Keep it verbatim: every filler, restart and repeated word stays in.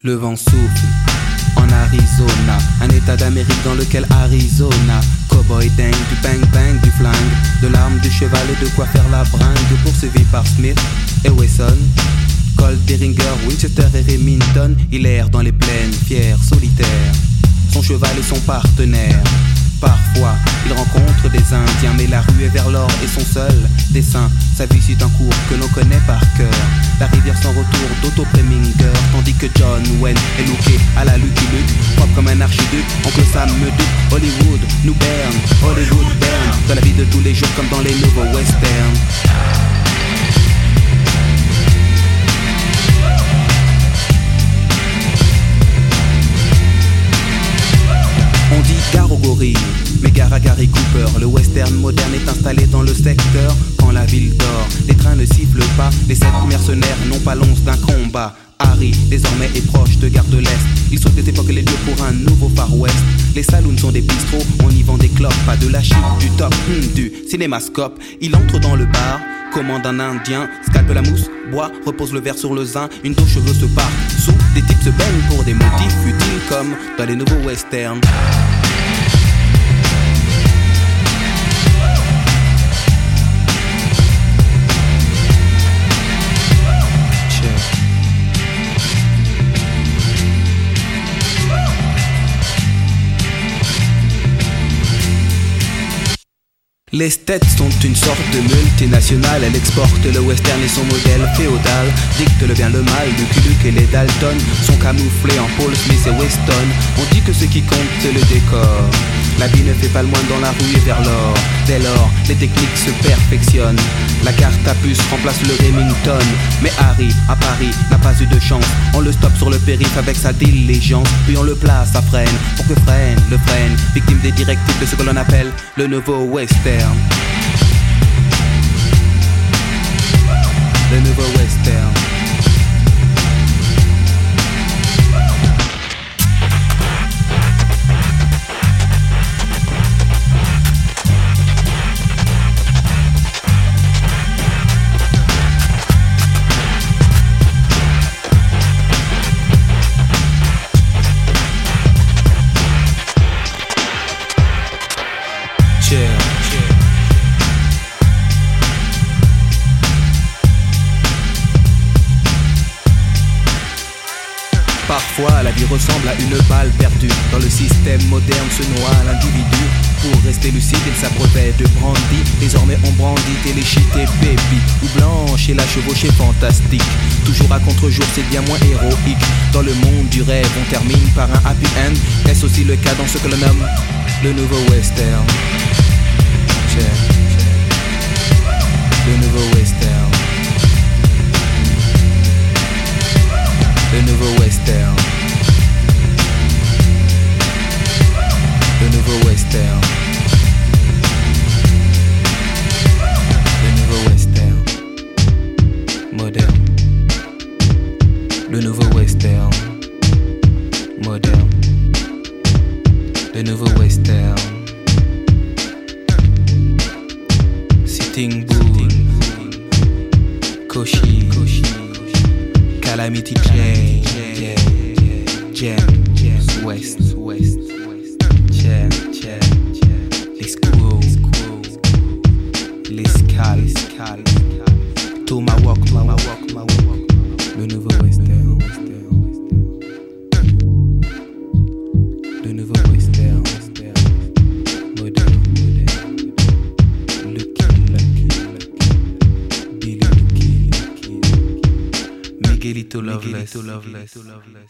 Le vent souffle en Arizona, un état d'Amérique dans lequel Arizona. Cowboy dingue, du bang bang, du flingue, de l'arme, du cheval et de quoi faire la bringue. Poursuivi par Smith et Wesson, Colt, Derringer, Winchester et Remington. Il erre dans les plaines, fier, solitaire, son cheval est son partenaire. Parfois, il rencontre des Indiens, mais la rue est vers l'or et son seul dessin. Sa vie suit un cours que l'on connaît par cœur, la rivière sans retour d'Otto Preminger. Tandis que John Wayne est looké à la Lucky Luke, propre comme un archiduc, oncle Sam me doute. Hollywood nous berne, Hollywood berne, dans la vie de tous les jours comme dans les nouveaux westerns. On dit gare aux gorilles, mais gare à Gary Cooper. Le western moderne est installé dans le secteur. Quand la ville dort, les trains ne sifflent pas. Les sept mercenaires n'ont pas l'once d'un combat. Harry, désormais, est proche de Gare de l'Est. Il saute des époques et les lieux pour un nouveau Far West. Les saloons sont des bistrots, on y vend des clopes. Pas de la chic, du top, hmm, du cinémascope. Il entre dans le bar, commande un indien, scalpe la mousse, boit, repose le verre sur le zin. Une dos cheveux se part sous, des types se baignent pour des motifs futiles comme dans les nouveaux westerns. Les States sont une sorte de multinationale. Elle exporte le western et son modèle féodal. Dicte le bien, le mal, Lucky Luke et les Dalton sont camouflés en Paul Smith et Weston. On dit que ce qui compte c'est le décor. La vie ne fait pas le moine dans la rue et vers l'or. Dès lors, les techniques se perfectionnent. La carte à puce remplace le Remington. Mais Harry, à Paris, n'a pas eu de chance. On le stoppe sur le périph' avec sa diligence. Puis on le place à freine, pour que freine, le freine. Victime des directives de ce que l'on appelle le nouveau western. Le nouveau western. Parfois, la vie ressemble à une balle perdue. Dans le système moderne se noie l'individu. Pour rester lucide, il s'abreuvait de brandy. Désormais, on brandit Téléchit et Baby. Ou Blanche et la chevauchée fantastique. Toujours à contre-jour, c'est bien moins héroïque. Dans le monde du rêve, on termine par un happy end. Est-ce aussi le cas dans ce que l'on nomme le nouveau western? Le nouveau western. Le nouveau western. Le nouveau western. Le nouveau western. Moderne. Le nouveau western. Moderne. Le nouveau western. Sitting Bull. Koshi. Calamity Jane, Jam, Jam, West, West, Jam, Jam, les Squows, les Scal, Tomahawk, Tomahawk, le nouveau western, le nouveau western, moderne, Lucky, Lucky, Billy, Lucky, Miguelito Loveless.